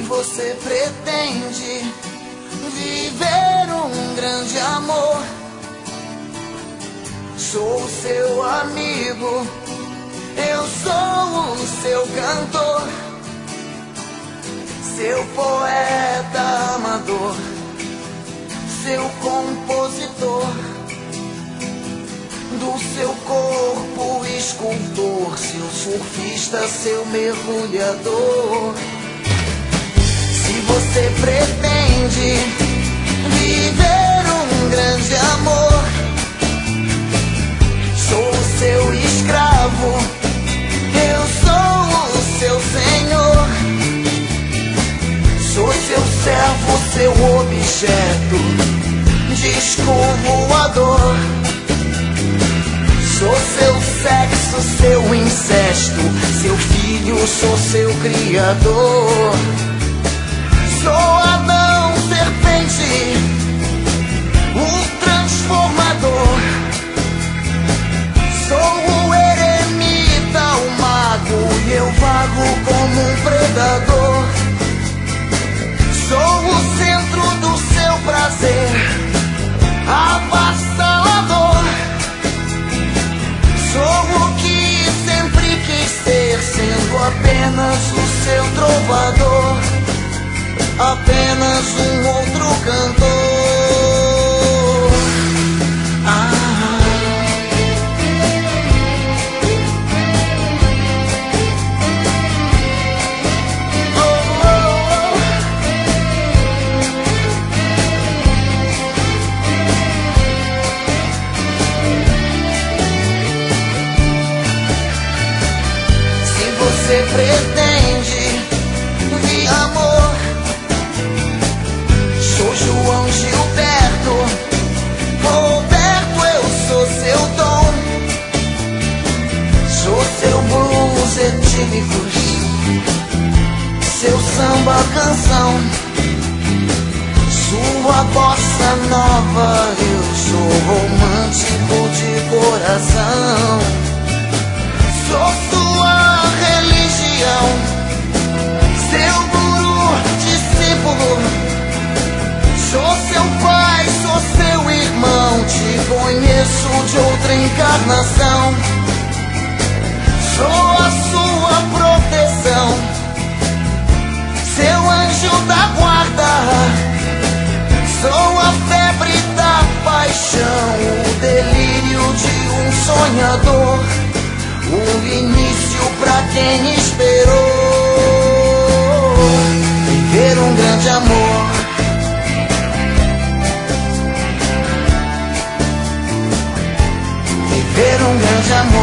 você pretende viver um grande amor, sou o seu amigo, eu sou o seu cantor, seu poeta amador, seu compositor, do seu corpo escultor, seu surfista, seu mergulhador. Se você pretende viver um grande amor, sou o seu escravo, eu sou o seu senhor, sou seu servo, seu objeto, disco voador. Sou seu sexo, seu incesto, seu filho, sou seu criador. Sou Adão, serpente, o transformador. Sou o eremita, o mago, e eu vago como um predador. Sou o centro do seu prazer, avassalador. Sou o que sempre quis ser, sendo apenas o seu trovador, apenas um outro cantor. Você pretende vir amor, sou João Gilberto, Roberto, eu sou seu dom, sou seu blues etílicos, seu samba canção, sua bossa nova, eu sou romântico de coração, sou sua religião, seu guru, discípulo, sou seu pai, sou seu irmão, te conheço de outra encarnação, sou a sua proteção, seu anjo da guarda, sou a febre da paixão, o delírio de um sonhador, o início pra quem esperou viver um grande amor. Viver um grande amor.